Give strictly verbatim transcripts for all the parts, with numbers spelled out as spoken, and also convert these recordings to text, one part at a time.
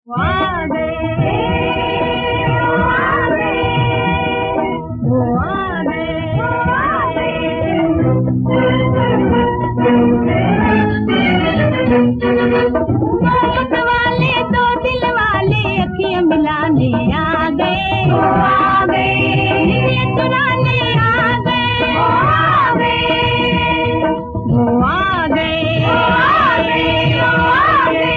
वो आ गए, आ गए, वो आ गए, आ गए। मोहब्बत वाले दो दिल वाले अखियां मिलाने आ गए, वो आ गए, चुराने आ गए, वो आ गए, वो आ गए, आ गए, आ गए।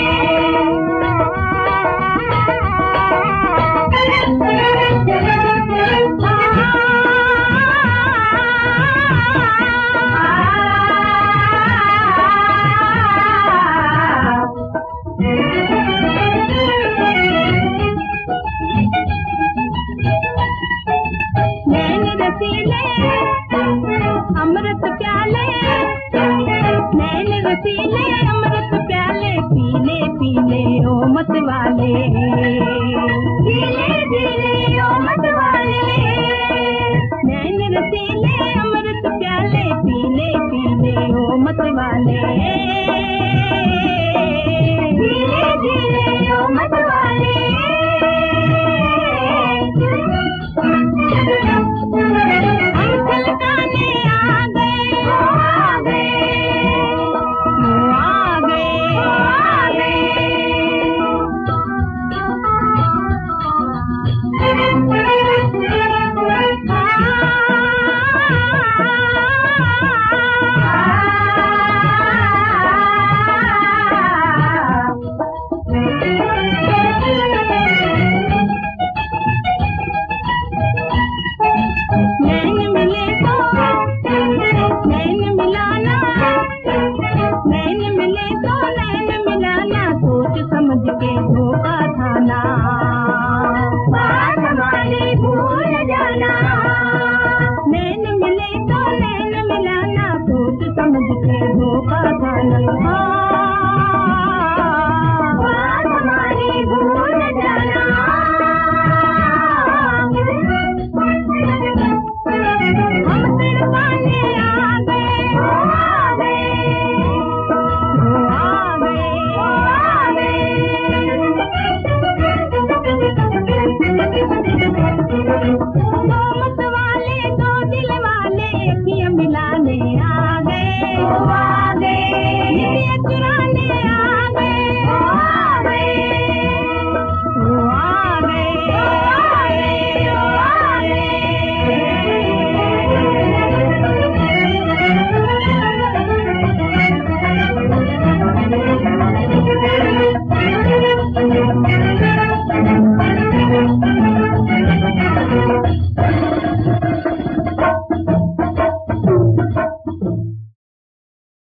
नैन रसीले अमृत प्याले, नैन रसीले अमृत प्याले, पीले पीले ओ मत वाले, पीले पीले ओ मत वाले। नैन रसीले अमृत प्याले, पीले पीले ओ मत वाले।